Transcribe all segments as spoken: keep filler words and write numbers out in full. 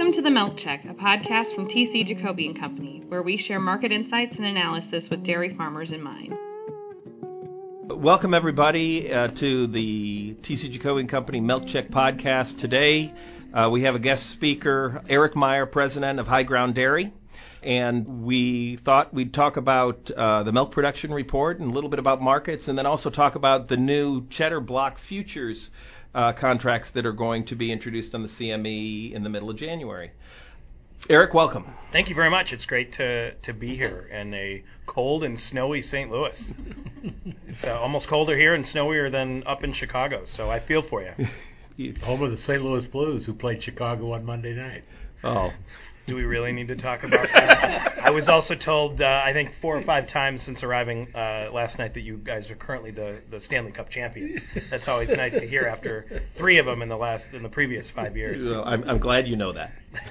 Welcome to The Milk Check, a podcast from T C Jacoby and Company, where we share market insights and analysis with dairy farmers in mind. Welcome, everybody, uh, to the T C Jacoby and Company Milk Check podcast. Today, uh, we have a guest speaker, Eric Meyer, president of High Ground Dairy. And we thought we'd talk about uh, the milk production report and a little bit about markets, and then also talk about the new cheddar block futures uh, contracts that are going to be introduced on the C M E in the middle of January. Eric, welcome. Thank you very much. It's great to, to be here in a cold and snowy Saint Louis. It's uh, almost colder here and snowier than up in Chicago, so I feel for you. Home of the Saint Louis Blues, who played Chicago on Monday night. Oh. Do we really need to talk about that? I was also told, uh, I think, four or five times since arriving uh, last night that you guys are currently the, the Stanley Cup champions. That's always nice to hear after three of them in the last in the previous five years. Well, I'm, I'm glad you know that.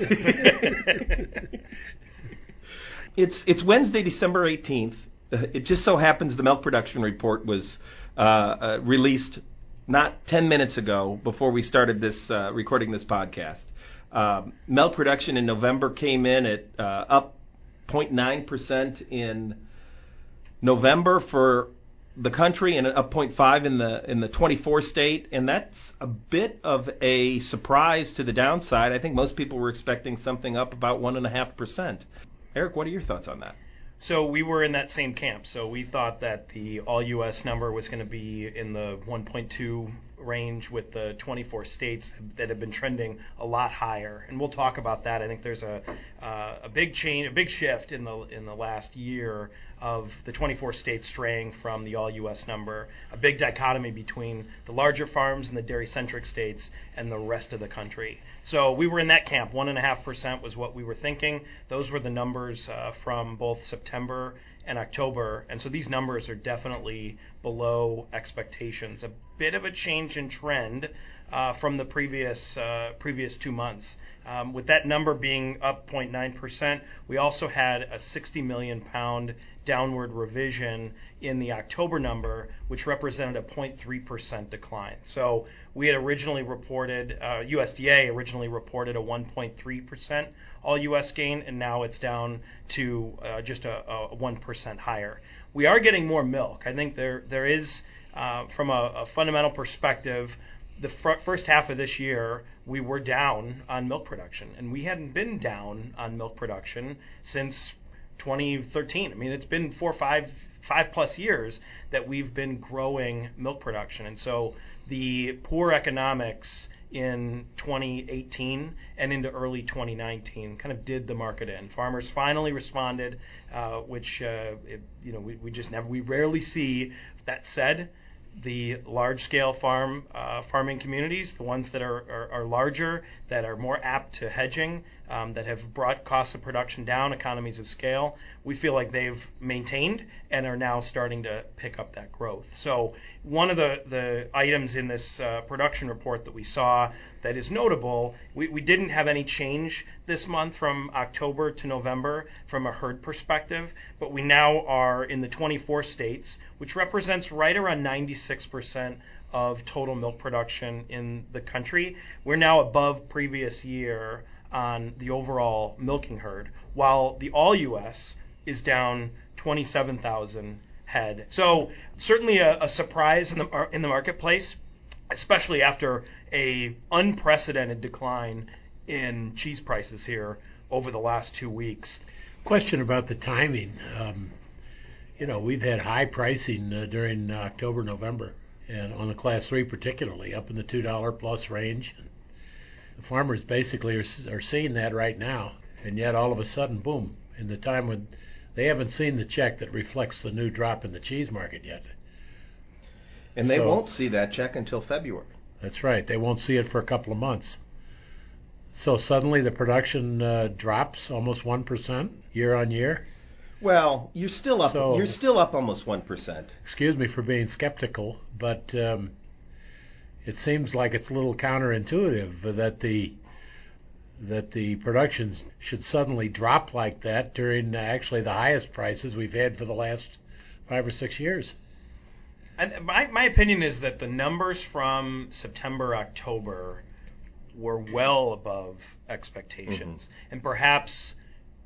it's it's Wednesday, December eighteenth. It just so happens the milk production report was uh, uh, released not ten minutes ago before we started this uh, recording this podcast. Uh, milk production in November came in at uh, up zero point nine percent in November for the country and up zero point five in the in the twenty-four state, and that's a bit of a surprise to the downside. I think most people were expecting something up about one and a half percent. Eric, what are your thoughts on that? So we were in that same camp. So we thought that the all-U S number was going to be in the one point two range with the twenty-four states that have been trending a lot higher. And we'll talk about that. I think there's a uh, a big change, a big shift in the in the last year of the twenty-four states straying from the all-U S number, a big dichotomy between the larger farms and the dairy-centric states and the rest of the country. So we were in that camp. One and a half percent was what we were thinking. Those were the numbers uh, from both September and October, and so these numbers are definitely below expectations. A bit of a change in trend uh, from the previous uh, previous two months. Um, with that number being up zero point nine percent, we also had a sixty million pound downward revision in the October number, which represented a zero point three percent decline. So we had originally reported, uh, U S D A originally reported a one point three percent all U S gain, and now it's down to uh, just a, a one percent higher. We are getting more milk. I think there there is, uh, from a, a fundamental perspective, the fr- first half of this year, we were down on milk production, and we hadn't been down on milk production since twenty thirteen. I mean, it's been four, five, five plus years that we've been growing milk production, and so the poor economics in twenty eighteen and into early twenty nineteen kind of did the market in. Farmers finally responded, uh, which uh, it, you know we, we just never we rarely see. That said, the large-scale farm uh, farming communities, the ones that are, are, are larger, that are more apt to hedging, um, that have brought costs of production down, economies of scale, we feel like they've maintained and are now starting to pick up that growth. So one of the, the items in this uh, production report that we saw that is notable, we, we didn't have any change this month from October to November from a herd perspective, but we now are in the twenty-four states, which represents right around ninety-six percent of total milk production in the country. We're now above previous year on the overall milking herd, while the all-U S is down twenty-seven thousand head. So certainly a, a surprise in the in the marketplace, especially after a unprecedented decline in cheese prices here over the last two weeks. Question about the timing. Um, you know, we've had high pricing uh, during October, November, and on the class three particularly, up in the two dollars plus range. The farmers basically are, are seeing that right now, and yet all of a sudden, boom, in the time when they haven't seen the check that reflects the new drop in the cheese market yet. And they So, won't see that check until February. That's right. They won't see it for a couple of months. So suddenly the production uh, drops almost one percent year on year. Well, you're still up. So, you're still up almost one percent. Excuse me for being skeptical, but um, it seems like it's a little counterintuitive that the that the production should suddenly drop like that during uh, actually the highest prices we've had for the last five or six years. And my, my opinion is that the numbers from September, October were well above expectations. Mm-hmm. And perhaps,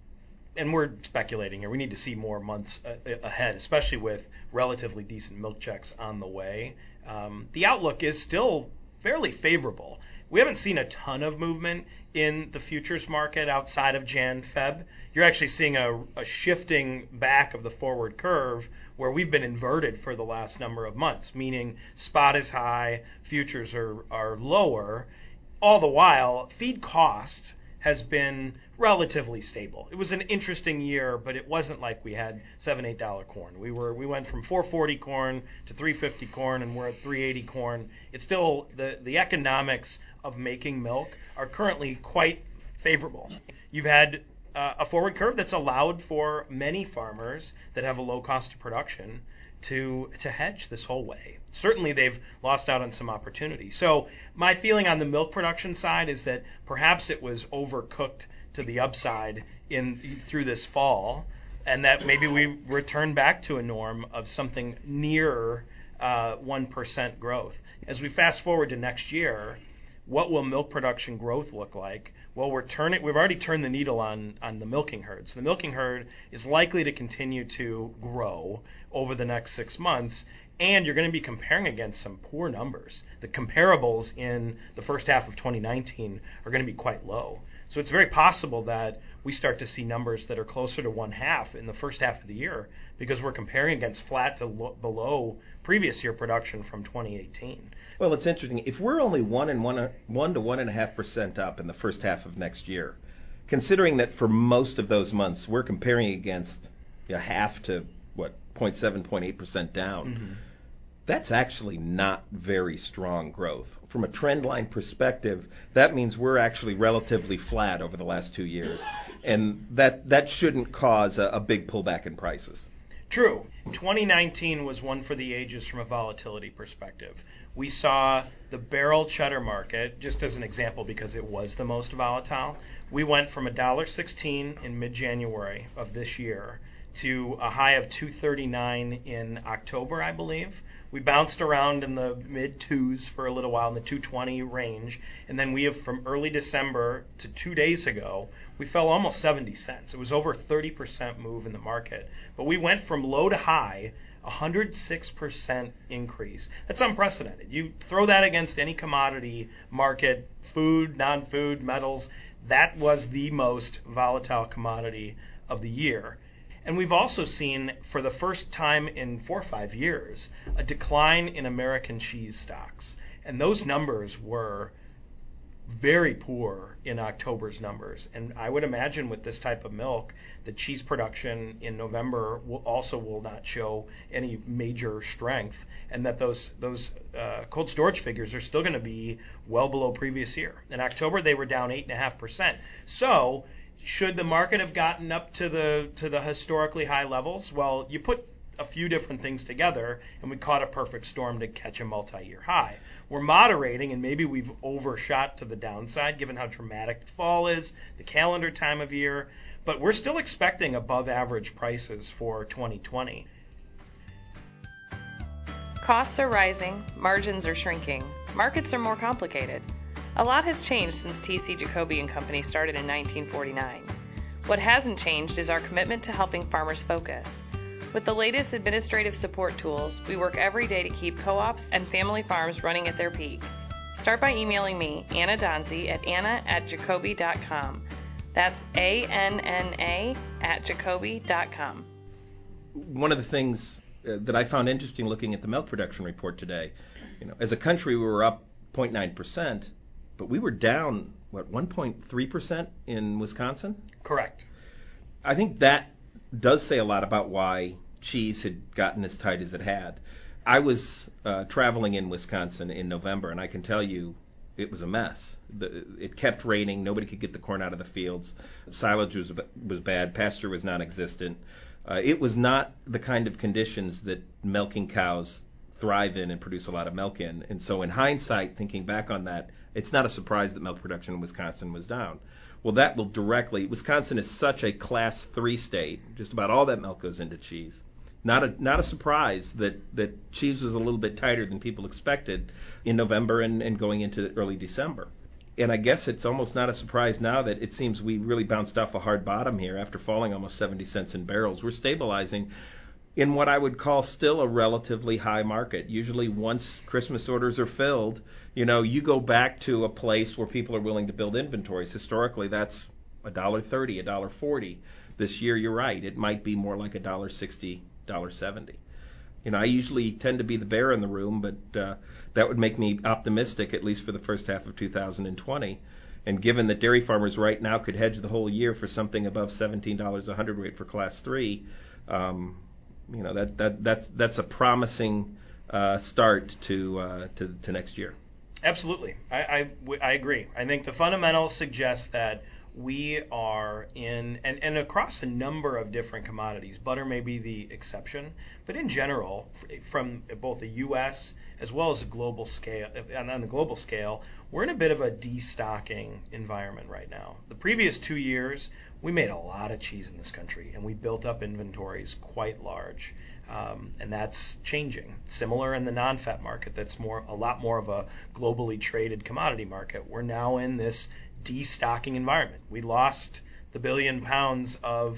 and we're speculating here, we need to see more months a- ahead, especially with relatively decent milk checks on the way. Um, the outlook is still fairly favorable. We haven't seen a ton of movement in the futures market outside of Jan Feb. You're actually seeing a, a shifting back of the forward curve where we've been inverted for the last number of months, meaning spot is high, futures are, are lower. All the while, feed cost has been relatively stable. It was an interesting year, but it wasn't like we had seven, eight dollar corn. We were we went from four forty corn to three fifty corn, and we're at three eighty corn. It's still the the economics of making milk are currently quite favorable. You've had uh, a forward curve that's allowed for many farmers that have a low cost of production to to hedge this whole way. Certainly they've lost out on some opportunity. So my feeling on the milk production side is that perhaps it was overcooked to the upside in through this fall, and that maybe we return back to a norm of something near uh, one percent growth. As we fast forward to next year, what will milk production growth look like? Well, we're turning, we've already turned the needle on, on the milking herd. So the milking herd is likely to continue to grow over the next six months, and you're going to be comparing against some poor numbers. The comparables in the first half of twenty nineteen are going to be quite low. So it's very possible that we start to see numbers that are closer to one half in the first half of the year because we're comparing against flat to lo- below previous year production from twenty eighteen. Well, it's interesting. If we're only one and one, one to one and a half percent up in the first half of next year, considering that for most of those months we're comparing against a half to what, zero point seven, zero point eight percent down, mm-hmm. that's actually not very strong growth. From a trend line perspective, that means we're actually relatively flat over the last two years, and that that shouldn't cause a, a big pullback in prices. True. twenty nineteen was one for the ages from a volatility perspective. We saw the barrel cheddar market, just as an example because it was the most volatile, we went from one dollar sixteen in mid-January of this year to a high of two thirty-nine in October, I believe. We bounced around in the mid-twos for a little while, in the two twenty range, and then we have, from early December to two days ago, we fell almost seventy cents. It was over a thirty percent move in the market. But we went from low to high, one hundred six percent increase. That's unprecedented. You throw that against any commodity market, food, non-food, metals, that was the most volatile commodity of the year. And we've also seen, for the first time in four or five years, a decline in American cheese stocks. And those numbers were very poor in October's numbers. And I would imagine with this type of milk, the cheese production in November will also will not show any major strength, and that those those uh, cold storage figures are still going to be well below previous year. In October, they were down eight point five percent. So should the market have gotten up to the to the historically high levels? Well, you put a few different things together, and we caught a perfect storm to catch a multi-year high. We're moderating, and maybe we've overshot to the downside, given how dramatic the fall is, the calendar time of year, but we're still expecting above-average prices for twenty twenty. Costs are rising, margins are shrinking, markets are more complicated. A lot has changed since T C Jacoby and Company started in nineteen forty-nine. What hasn't changed is our commitment to helping farmers focus. With the latest administrative support tools, we work every day to keep co-ops and family farms running at their peak. Start by emailing me, Anna Donzi, at anna at jacoby dot com. That's A N N A at jacoby dot com. One of the things uh, that I found interesting looking at the milk production report today, you know, as a country we were up zero point nine percent, but we were down, what, one point three percent in Wisconsin? Correct. I think that does say a lot about why cheese had gotten as tight as it had. I was uh, traveling in Wisconsin in November, and I can tell you it was a mess. The, it kept raining. Nobody could get the corn out of the fields. Silage was, was bad. Pasture was non-existent. Uh, it was not the kind of conditions that milking cows thrive in and produce a lot of milk in. And so in hindsight, thinking back on that, it's not a surprise that milk production in Wisconsin was down. Well, that will directly, Wisconsin is such a class three state, just about all that milk goes into cheese. Not a not a surprise that, that cheese was a little bit tighter than people expected in November and, and going into early December. and I guess it's almost not a surprise now that it seems we really bounced off a hard bottom here after falling almost seventy cents in barrels. We're stabilizing in what I would call still a relatively high market. Usually once Christmas orders are filled, you know, you go back to a place where people are willing to build inventories. Historically, that's a dollar thirty, a dollar forty. This year, you're right, it might be more like a dollar sixty, dollar seventy. You know, I usually tend to be the bear in the room, but uh, that would make me optimistic, at least for the first half of two thousand twenty. And given that dairy farmers right now could hedge the whole year for something above seventeen dollars a hundredweight for Class three, um, you know, that, that that's that's a promising uh, start to, uh, to to next year. Absolutely, I, I, I agree. I think the fundamentals suggest that we are in, and, and across a number of different commodities, butter may be the exception, but in general, from both the U S as well as a global scale, and on the global scale, we're in a bit of a destocking environment right now. The previous two years, we made a lot of cheese in this country, and we built up inventories quite large. Um, and that's changing. Similar in the non-fat market, that's more a lot more of a globally traded commodity market. We're now in this destocking environment. We lost the billion pounds of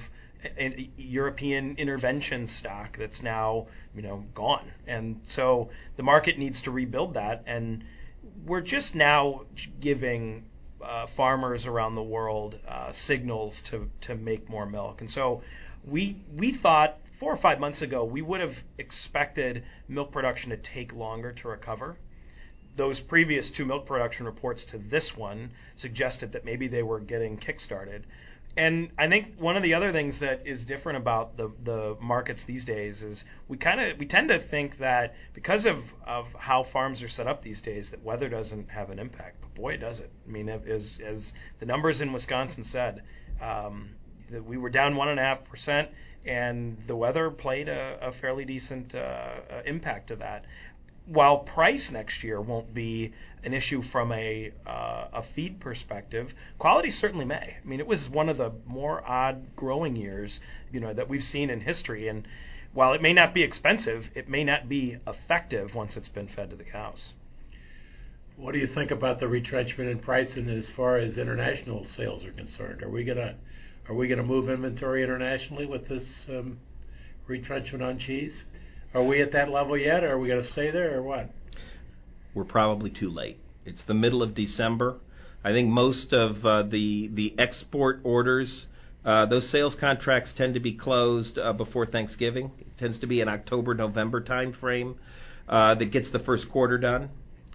European intervention stock that's now, you know, gone. And so the market needs to rebuild that, and we're just now giving uh, farmers around the world uh, signals to to make more milk. And so we we thought four or five months ago we would have expected milk production to take longer to recover. Those previous two milk production reports to this one suggested that maybe they were getting kickstarted. And I think one of the other things that is different about the, the markets these days is we kind of we tend to think that because of, of how farms are set up these days that weather doesn't have an impact. But boy, does it. I mean, as, as the numbers in Wisconsin said, um, that we were down one and a half percent, and the weather played a, a fairly decent uh, impact to that. While price next year won't be an issue from a uh, a feed perspective, quality certainly may. I mean, it was one of the more odd growing years, you know, that we've seen in history. And while it may not be expensive, it may not be effective once it's been fed to the cows. What do you think about the retrenchment in pricing as far as international sales are concerned? Are we gonna are we gonna move inventory internationally with this um, retrenchment on cheese? Are we at that level yet, or are we going to stay there, or what? We're probably too late. It's the middle of December. I think most of uh, the the export orders, uh, those sales contracts tend to be closed uh, before Thanksgiving. It tends to be an October, November time frame uh, that gets the first quarter done.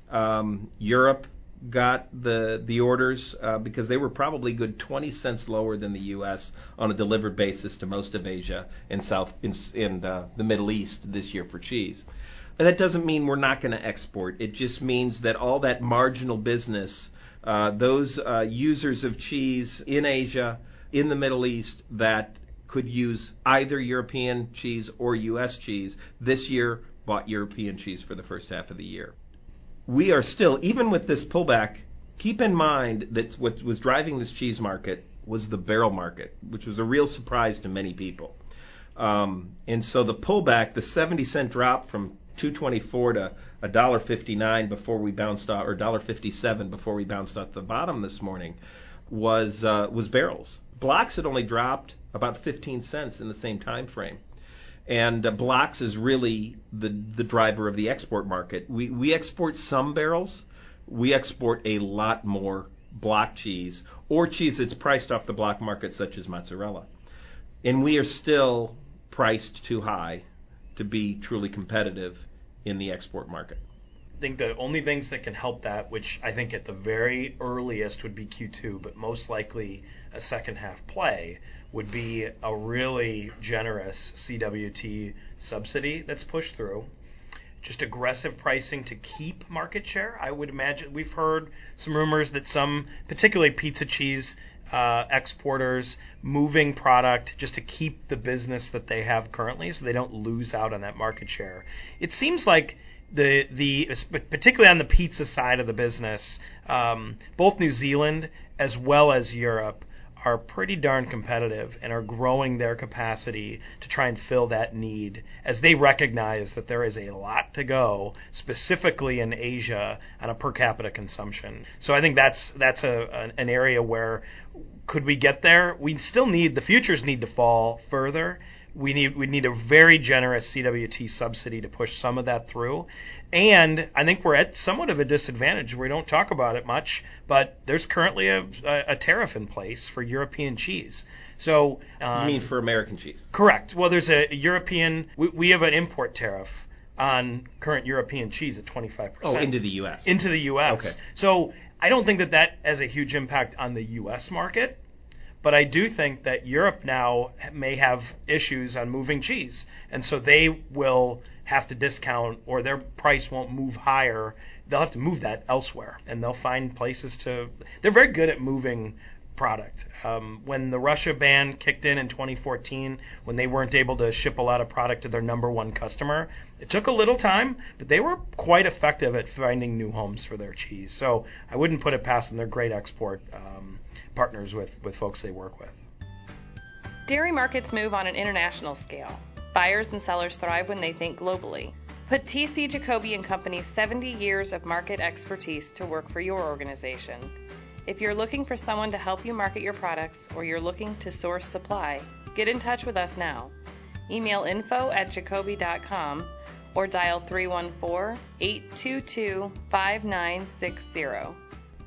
Um, Europe got the the orders uh, because they were probably good twenty cents lower than the U S on a delivered basis to most of Asia and South in, in uh, the Middle East this year for cheese. And that doesn't mean we're not going to export. It just means that all that marginal business, uh, those uh, users of cheese in Asia, in the Middle East that could use either European cheese or U S cheese, this year bought European cheese for the first half of the year. We are still, even with this pullback, keep in mind that what was driving this cheese market was the barrel market, which was a real surprise to many people. Um, and so the pullback, the seventy cent drop from two twenty-four to one dollar fifty-nine before we bounced off, or one dollar fifty-seven before we bounced off the bottom this morning, was uh, was barrels. Blocks had only dropped about fifteen cents in the same time frame. And uh, blocks is really the the driver of the export market. We we export some barrels. We export a lot more block cheese or cheese that's priced off the block market, such as mozzarella. And we are still priced too high to be truly competitive in the export market. I think the only things that can help that, which I think at the very earliest would be Q two, but most likely a second half play, would be a really generous C W T subsidy that's pushed through. Just aggressive pricing to keep market share. I would imagine we've heard some rumors that some, particularly pizza cheese uh, exporters, moving product just to keep the business that they have currently so they don't lose out on that market share. It seems like the the particularly on the pizza side of the business, um, both New Zealand as well as Europe are pretty darn competitive and are growing their capacity to try and fill that need as they recognize that there is a lot to go, specifically in Asia, on a per capita consumption. So I think that's that's a, an area where, could we get there? We still need, the futures need to fall further. We need we need a very generous C W T subsidy to push some of that through. And I think we're at somewhat of a disadvantage. We don't talk about it much, but there's currently a, a, a tariff in place for European cheese. So um, you mean for American cheese? Correct. Well, there's a European, we, we have an import tariff on current European cheese at twenty-five percent. Oh, into the U S. Into the U S. Okay. So I don't think that that has a huge impact on the U S market. But I do think that Europe now may have issues on moving cheese, and so they will have to discount, or their price won't move higher. They'll have to move that elsewhere, and they'll find places to. They're very good at moving product. Um, when the Russia ban kicked in in twenty fourteen, when they weren't able to ship a lot of product to their number one customer, it took a little time, but they were quite effective at finding new homes for their cheese. So I wouldn't put it past them. They're great export um, partners with, with folks they work with. Dairy markets move on an international scale. Buyers and sellers thrive when they think globally. Put T C Jacoby and Company's seventy years of market expertise to work for your organization. If you're looking for someone to help you market your products, or you're looking to source supply, get in touch with us now. Email info at jacoby dot com or dial three one four, eight two two, five nine six zero.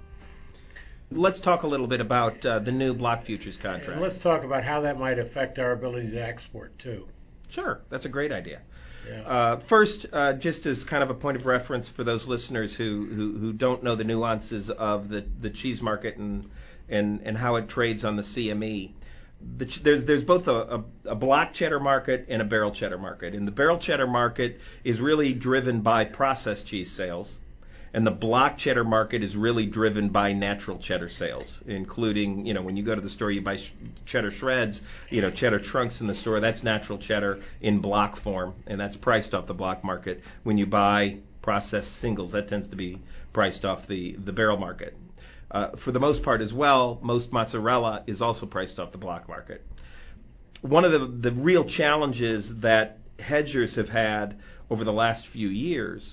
Let's talk a little bit about uh, the new block futures And contract. let's talk about how that might affect our ability to export, too. Sure, that's a great idea. Yeah. Uh, first, uh, just as kind of a point of reference for those listeners who, who, who don't know the nuances of the, the cheese market and, and, and how it trades on the C M E, the ch- there's, there's both a, a, a block cheddar market and a barrel cheddar market. And the barrel cheddar market is really driven by processed cheese sales. And the block cheddar market is really driven by natural cheddar sales, including, you know, when you go to the store, you buy sh- cheddar shreds, you know, cheddar trunks in the store. That's natural cheddar in block form, and that's priced off the block market. When you buy processed singles, that tends to be priced off the, the barrel market. Uh, for the most part as well, most mozzarella is also priced off the block market. One of the, the real challenges that hedgers have had over the last few years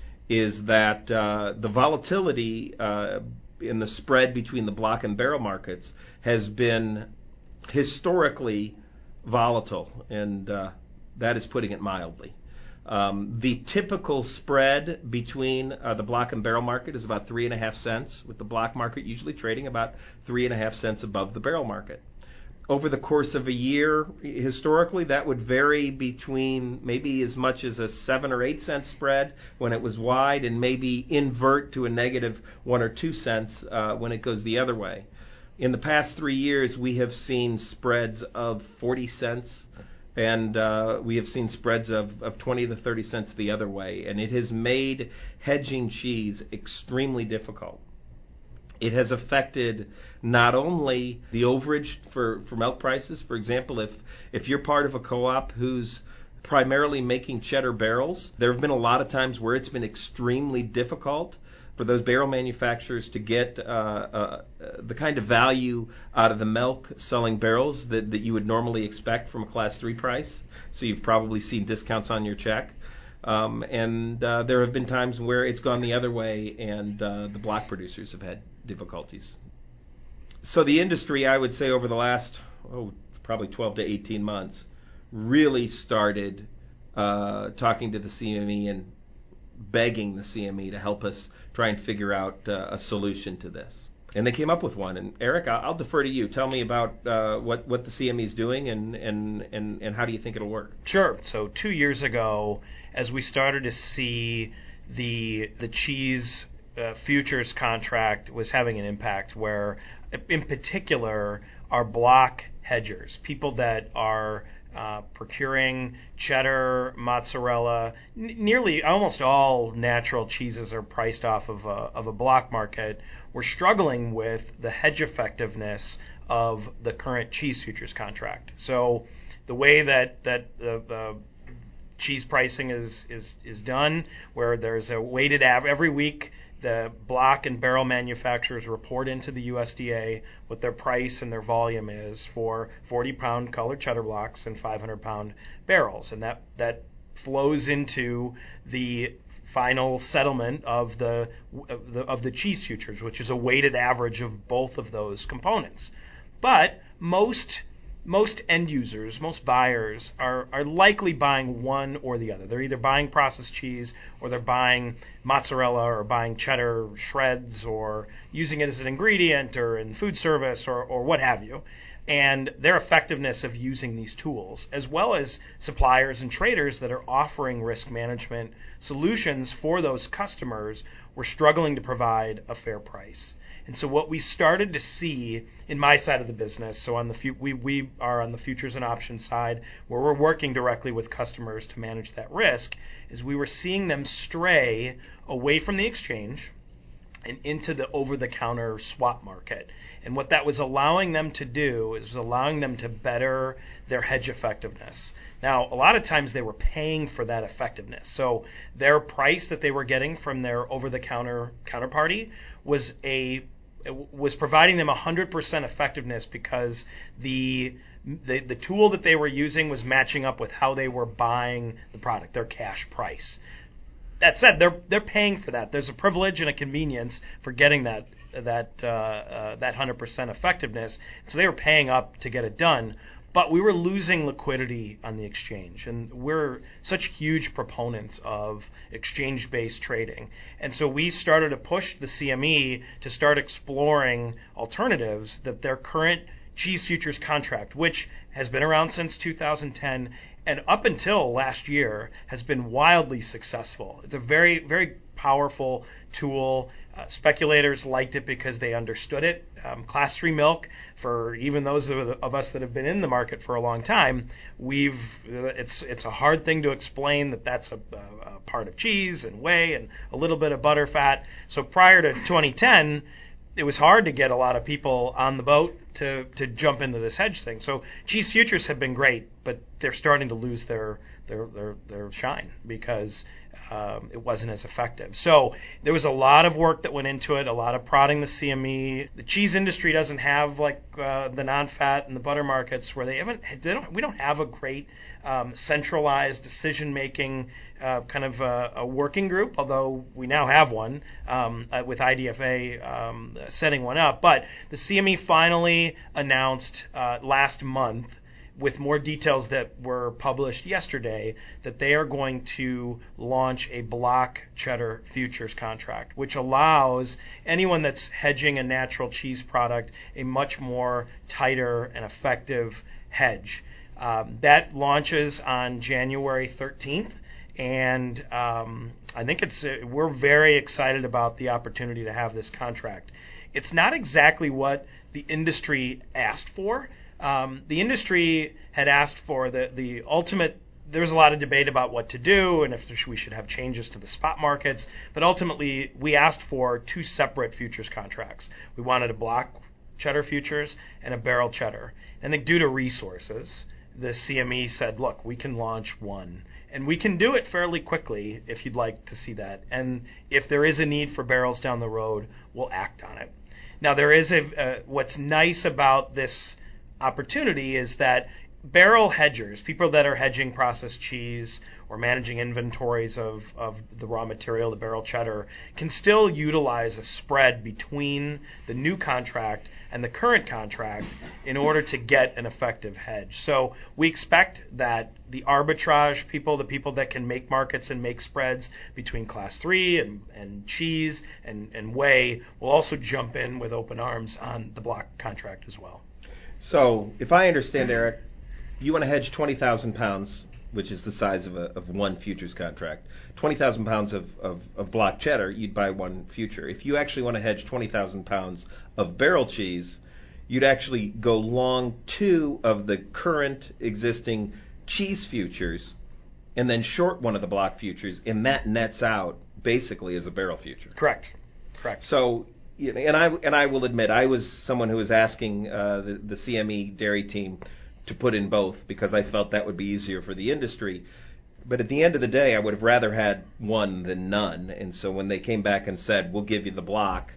is that uh, the volatility uh, in the spread between the block and barrel markets has been historically volatile, and uh, that is putting it mildly. Um, the typical spread between uh, the block and barrel market is about three and a half cents, with the block market usually trading about three and a half cents above the barrel market. Over the course of a year, historically, that would vary between maybe as much as a seven or eight cent spread when it was wide, and maybe invert to a negative one or two cents uh, when it goes the other way. In the past three years, we have seen spreads of forty cents, and uh, we have seen spreads of, of twenty to thirty cents the other way, and it has made hedging cheese extremely difficult. It has affected not only the overage for, for milk prices. For example, if, if you're part of a co-op who's primarily making cheddar barrels, there have been a lot of times where it's been extremely difficult for those barrel manufacturers to get uh, uh, the kind of value out of the milk selling barrels that, that you would normally expect from a class three price. So you've probably seen discounts on your check. Um, and uh, there have been times where it's gone the other way, and uh, the block producers have had difficulties. So the industry, I would say, over the last oh, probably twelve to eighteen months, really started uh, talking to the C M E and begging the C M E to help us try and figure out uh, a solution to this. And they came up with one. And Eric, I'll defer to you. Tell me about uh, what, what the C M E is doing, and, and, and, and how do you think it'll work? Sure. So two years ago, as we started to see the the cheese uh, futures contract was having an impact, where in particular our block hedgers, people that are uh, procuring cheddar, mozzarella, n- nearly almost all natural cheeses are priced off of a, of a block market. We're struggling with the hedge effectiveness of the current cheese futures contract. So the way that that the, the cheese pricing is, is is done, where there's a weighted average every week. the block and barrel manufacturers report into the U S D A what their price and their volume is for forty pound colored cheddar blocks and five hundred pound barrels, and that that flows into the final settlement of the, of the of the cheese futures, which is a weighted average of both of those components. But most most end users, most buyers are, are likely buying one or the other. They're either buying processed cheese or they're buying mozzarella or buying cheddar shreds or using it as an ingredient or in food service or, or what have you. And their effectiveness of using these tools, as well as suppliers and traders that are offering risk management solutions for those customers, were struggling to provide a fair price. And so what we started to see in my side of the business, so on the fu- we we are on the futures and options side, where we're working directly with customers to manage that risk, is we were seeing them stray away from the exchange and into the over-the-counter swap market. And what that was allowing them to do is allowing them to better their hedge effectiveness. Now, a lot of times they were paying for that effectiveness. So their price that they were getting from their over-the-counter counterparty was a was providing them one hundred percent effectiveness because the, the the tool that they were using was matching up with how they were buying the product, their cash price. That said, they're they're paying for that. There's a privilege and a convenience for getting that that uh, uh, that one hundred percent effectiveness. So they were paying up to get it done. But we were losing liquidity on the exchange, and we're such huge proponents of exchange-based trading. And so we started to push the C M E to start exploring alternatives that their current cheese futures contract, which has been around since two thousand ten and up until last year has been wildly successful. It's a very, very powerful tool. Uh, speculators liked it because they understood it. Um, class three milk, for even those of, of us that have been in the market for a long time, we've uh, it's it's a hard thing to explain that that's a, a, a part of cheese and whey and a little bit of butter fat. So prior to twenty ten, it was hard to get a lot of people on the boat to, to jump into this hedge thing. So cheese futures have been great, but they're starting to lose their their their, their shine because um, it wasn't as effective. So there was a lot of work that went into it, a lot of prodding the C M E. The cheese industry doesn't have like uh, the non-fat and the butter markets where they haven't. They don't. We don't have a great um, centralized decision-making uh, kind of a, a working group, although we now have one um, uh, with I D F A um, setting one up. But the C M E finally announced uh, last month, with more details that were published yesterday, that they are going to launch a block cheddar futures contract, which allows anyone that's hedging a natural cheese product a much more tighter and effective hedge. Um, that launches on January thirteenth, and um, I think it's uh, we're very excited about the opportunity to have this contract. It's not exactly what the industry asked for. Um, the industry had asked for the, the ultimate. There was a lot of debate about what to do and if we should have changes to the spot markets. But ultimately, we asked for two separate futures contracts. We wanted a block cheddar futures and a barrel cheddar. And then due to resources, the C M E said, look, we can launch one. And we can do it fairly quickly if you'd like to see that. And if there is a need for barrels down the road, we'll act on it. Now, there is a uh, what's nice about this opportunity is that barrel hedgers, people that are hedging processed cheese or managing inventories of, of the raw material, the barrel cheddar, can still utilize a spread between the new contract and the current contract in order to get an effective hedge. So we expect that the arbitrage people, the people that can make markets and make spreads between class three and, and cheese and, and whey, will also jump in with open arms on the block contract as well. So if I understand, Eric, you want to hedge twenty thousand pounds, which is the size of, a, of one futures contract. twenty thousand pounds of, of, of block cheddar, you'd buy one future. If you actually want to hedge twenty thousand pounds of barrel cheese, you'd actually go long two of the current existing cheese futures and then short one of the block futures, and that nets out basically as a barrel future. Correct. Correct. So, and I and I will admit, I was someone who was asking uh, the, the C M E dairy team to put in both because I felt that would be easier for the industry. But at the end of the day, I would have rather had one than none. And so when they came back and said, we'll give you the block,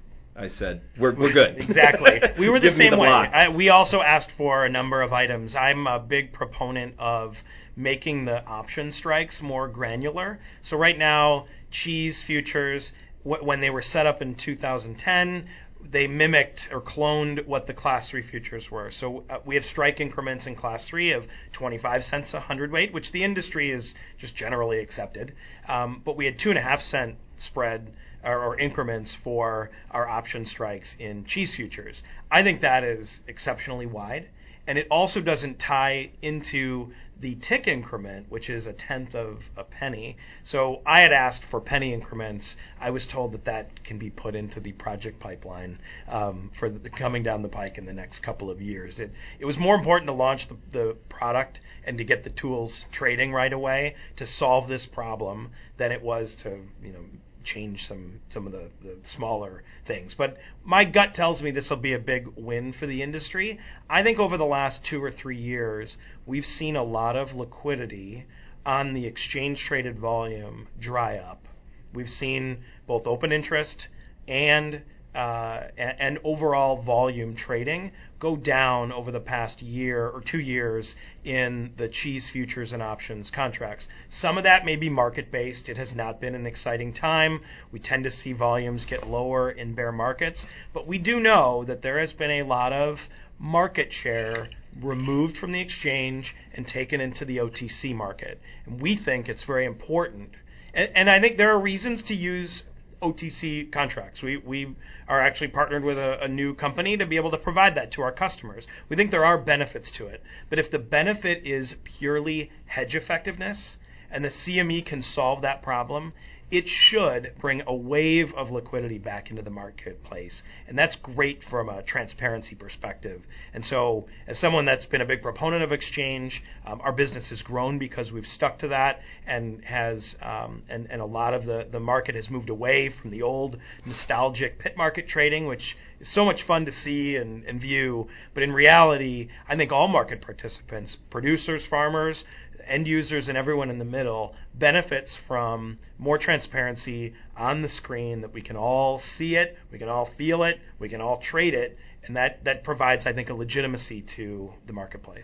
I said, we're we're good. Exactly. We were the Give me same the way. block. I, we also asked for a number of items. I'm a big proponent of making the option strikes more granular. So right now, cheese futures, wh- when they were set up in two thousand ten, they mimicked or cloned what the class three futures were. So uh, we have strike increments in class three of twenty-five cents a hundredweight, which the industry is just generally accepted. Um, but we had two and a half cent spread or, or increments for our option strikes in cheese futures. I think that is exceptionally wide. And it also doesn't tie into the tick increment, which is a tenth of a penny. So I had asked for penny increments. I was told that that can be put into the project pipeline um, for the, coming down the pike in the next couple of years. It it was more important to launch the, the product and to get the tools trading right away to solve this problem than it was to, you know, change some some of the, the smaller things. But my gut tells me this will be a big win for the industry. I think over the last two or three years, we've seen a lot of liquidity on the exchange traded volume dry up. We've seen both open interest and uh, and overall volume trading go down over the past year or two years in the cheese futures and options contracts. Some of that may be market-based. It has not been an exciting time. We tend to see volumes get lower in bear markets. But we do know that there has been a lot of market share removed from the exchange and taken into the O T C market. And we think it's very important. And, and I think there are reasons to use O T C contracts. We we are actually partnered with a, a new company to be able to provide that to our customers. We think there are benefits to it. But if the benefit is purely hedge effectiveness and the C M E can solve that problem, it should bring a wave of liquidity back into the marketplace. And that's great from a transparency perspective. And so as someone that's been a big proponent of exchange, um, our business has grown because we've stuck to that and has um, and, and a lot of the, the market has moved away from the old nostalgic pit market trading, which is so much fun to see and, and view. But in reality, I think all market participants, producers, farmers, end users, and everyone in the middle benefits from more transparency on the screen, that we can all see it, we can all feel it, we can all trade it, and that, that provides, I think, a legitimacy to the marketplace.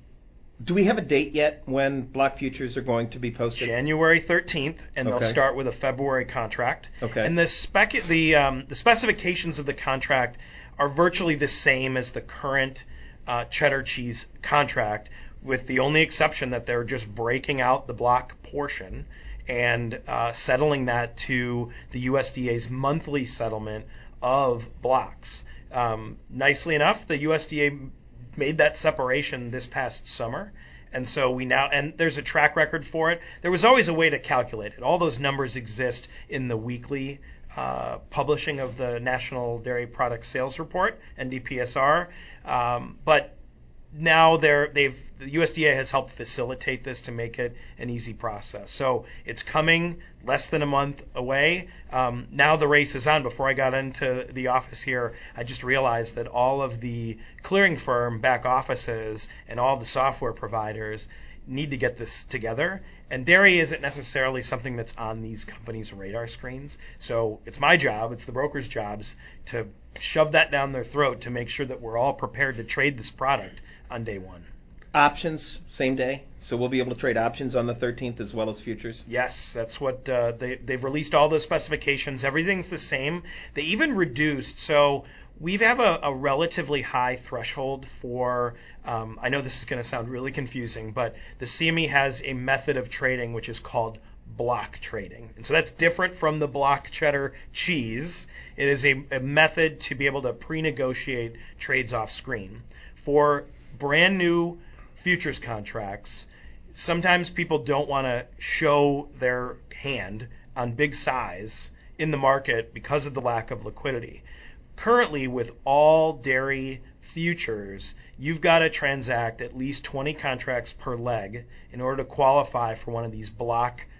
Do we have a date yet when block futures are going to be posted? January thirteenth, and Okay. they'll start with a February contract. Okay. And the spec the um, the specifications of the contract are virtually the same as the current uh, cheddar cheese contract, with the only exception that they're just breaking out the block portion and uh, settling that to the U S D A's monthly settlement of blocks. Um, nicely enough, the U S D A made that separation this past summer. And so we now, and there's a track record for it. There was always a way to calculate it. All those numbers exist in the weekly uh, publishing of the National Dairy Product Sales Report, N D P S R. Um, but now they're, they've, the U S D A has helped facilitate this to make it an easy process. So it's coming less than a month away. Um, now the race is on. Before I got into the office here, I just realized that all of the clearing firm back offices and all the software providers need to get this together. And dairy isn't necessarily something that's on these companies' radar screens. So it's my job, it's the broker's jobs to shove that down their throat to make sure that we're all prepared to trade this product on day one. Options, same day? So we'll be able to trade options on the thirteenth as well as futures? Yes, that's what uh, they, they've released all those specifications. Everything's the same. They even reduced, so we have a, a relatively high threshold for, um, I know this is going to sound really confusing, but the C M E has a method of trading which is called block trading. And so that's different from the block cheddar cheese. It is a, a method to be able to pre-negotiate trades off screen. For brand new futures contracts, sometimes people don't want to show their hand on big size in the market because of the lack of liquidity. Currently, with all dairy futures, you've got to transact at least twenty contracts per leg in order to qualify for one of these block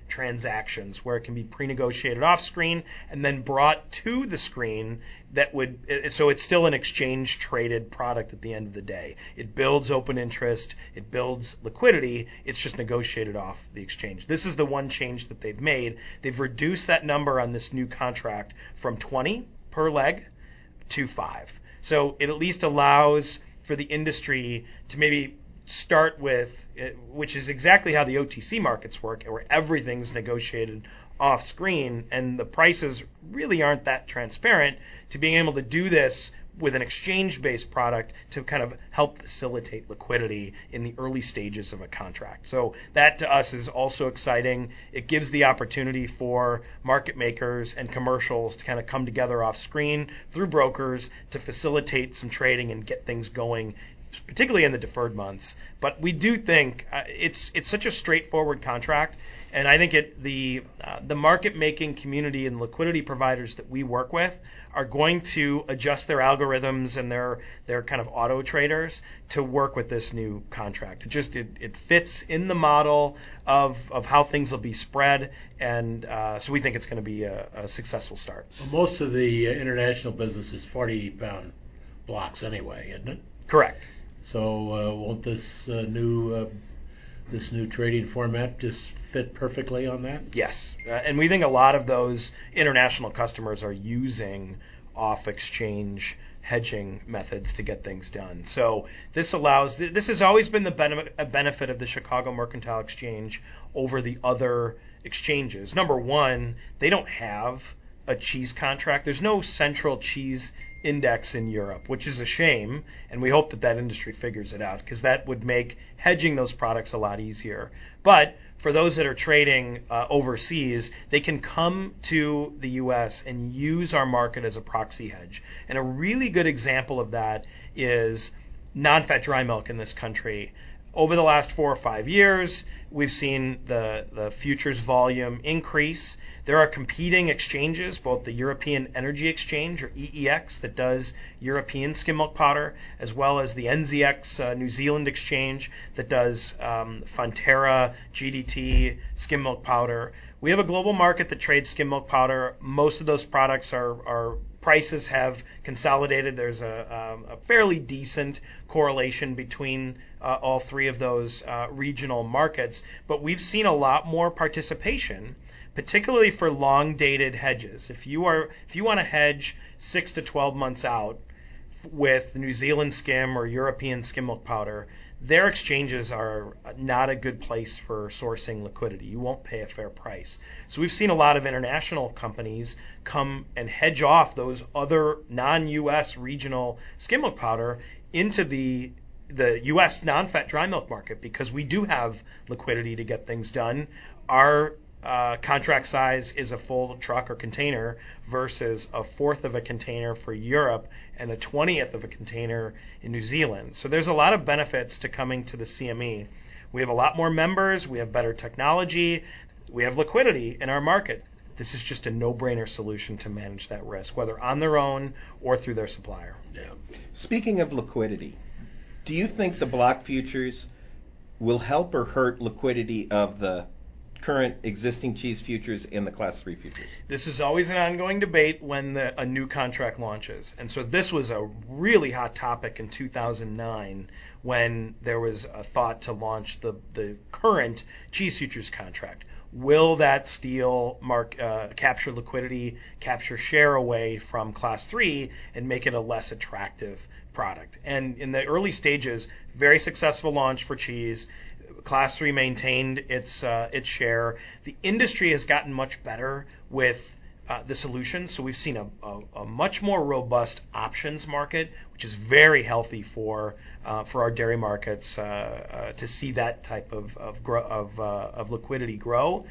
transactions where it can be pre-negotiated off screen and then brought to the screen that would, so it's still an exchange traded product at the end of the day. It builds open interest, it builds liquidity, it's just negotiated off the exchange. This is the one change that they've made. They've reduced that number on this new contract from twenty per leg to five. So it at least allows for the industry to maybe start with, which is exactly how the O T C markets work, where everything's negotiated off screen and the prices really aren't that transparent, to being able to do this with an exchange-based product to kind of help facilitate liquidity in the early stages of a contract. So that to us is also exciting. It gives the opportunity for market makers and commercials to kind of come together off screen through brokers to facilitate some trading and get things going, particularly in the deferred months. But we do think uh, it's it's such a straightforward contract, and I think it the uh, the market making community and liquidity providers that we work with are going to adjust their algorithms and their their kind of auto traders to work with this new contract. It just it, it fits in the model of of how things will be spread, and uh, so we think it's going to be a, a successful start. Well, most of the uh, international business is forty pound blocks anyway, isn't it? Correct. So uh, won't this uh, new uh, this new trading format just fit perfectly on that? Yes, uh, and we think a lot of those international customers are using off-exchange hedging methods to get things done. So this allows, this has always been the benefit, a benefit of the Chicago Mercantile Exchange over the other exchanges. Number one, they don't have a cheese contract. There's no central cheese index in Europe, which is a shame, and we hope that that industry figures it out, because that would make hedging those products a lot easier. But for those that are trading uh, overseas, they can come to the U S and use our market as a proxy hedge. And a really good example of that is non-fat dry milk in this country. Over the last four or five years, we've seen the, the futures volume increase. There are competing exchanges, both the European Energy Exchange, or E E X, that does European skim milk powder, as well as the N Z X uh, New Zealand Exchange that does um, Fonterra, G D T, skim milk powder. We have a global market that trades skim milk powder. Most of those products are, are prices have consolidated. There's a, um, a fairly decent correlation between uh, all three of those uh, regional markets, but we've seen a lot more participation, particularly for long-dated hedges. If you are, if you want to hedge six to twelve months out with New Zealand skim or European skim milk powder, their exchanges are not a good place for sourcing liquidity. You won't pay a fair price. So we've seen a lot of international companies come and hedge off those other non-U S regional skim milk powder into the the U S non-fat dry milk market, because we do have liquidity to get things done. Our Uh, contract size is a full truck or container versus a fourth of a container for Europe and a twentieth of a container in New Zealand. So there's a lot of benefits to coming to the C M E. We have a lot more members, we have better technology, we have liquidity in our market. This is just a no-brainer solution to manage that risk, whether on their own or through their supplier. Yeah. Speaking of liquidity, do you think the block futures will help or hurt liquidity of the current existing cheese futures in the class three futures? This is always an ongoing debate when the, a new contract launches. And so this was a really hot topic in two thousand nine when there was a thought to launch the, the current cheese futures contract. Will that steal mark, uh, capture liquidity, capture share away from class three and make it a less attractive product? And in the early stages, very successful launch for cheese. Class three maintained its uh, its share. The industry has gotten much better with uh, the solutions, so we've seen a, a, a much more robust options market, which is very healthy for uh, for our dairy markets uh, uh, to see that type of of gro- of, uh, of liquidity grow.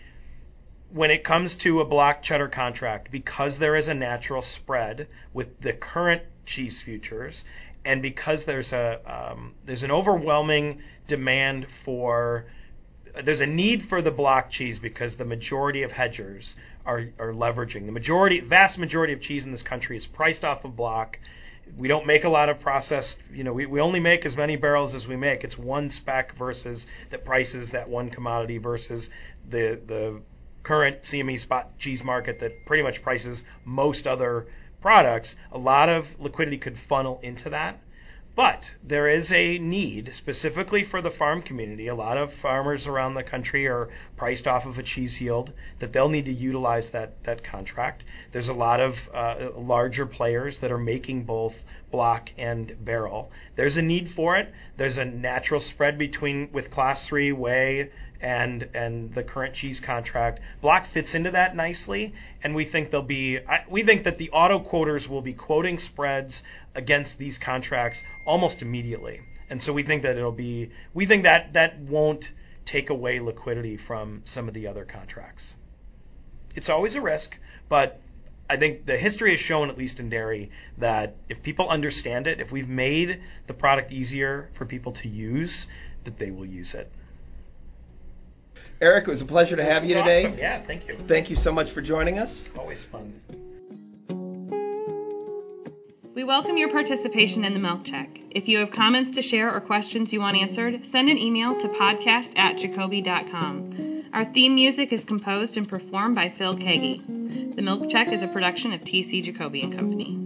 When it comes to a block cheddar contract, because there is a natural spread with the current cheese futures, and because there's a um, there's an overwhelming demand for there's a need for the block cheese, because the majority of hedgers are are leveraging the majority vast majority of cheese in this country is priced off of block. We don't make a lot of processed, you know, we, we only make as many barrels as we make. It's one spec versus that prices that one commodity versus the the current C M E spot cheese market that pretty much prices most other products. A lot of liquidity could funnel into that. But there is a need specifically for the farm community. A lot of farmers around the country are priced off of a cheese yield that they'll need to utilize that, that contract. There's a lot of uh, larger players that are making both block and barrel. There's a need for it. There's a natural spread between with class three whey and and the current cheese contract. Block fits into that nicely, and we think there'll be I, we think that the auto quoters will be quoting spreads against these contracts almost immediately. And so we think that it'll be we think that that won't take away liquidity from some of the other contracts. It's always a risk, but I think the history has shown, at least in dairy, that if people understand it, if we've made the product easier for people to use, that they will use it. Eric, it was a pleasure to This have was you today. awesome. Yeah, thank you. Thank you so much for joining us. Always fun. We welcome your participation in the Milk Check. If you have comments to share or questions you want answered, send an email to podcast at jacoby dot com. Our theme music is composed and performed by Phil Kagi. The Milk Check is a production of T C Jacoby and Company.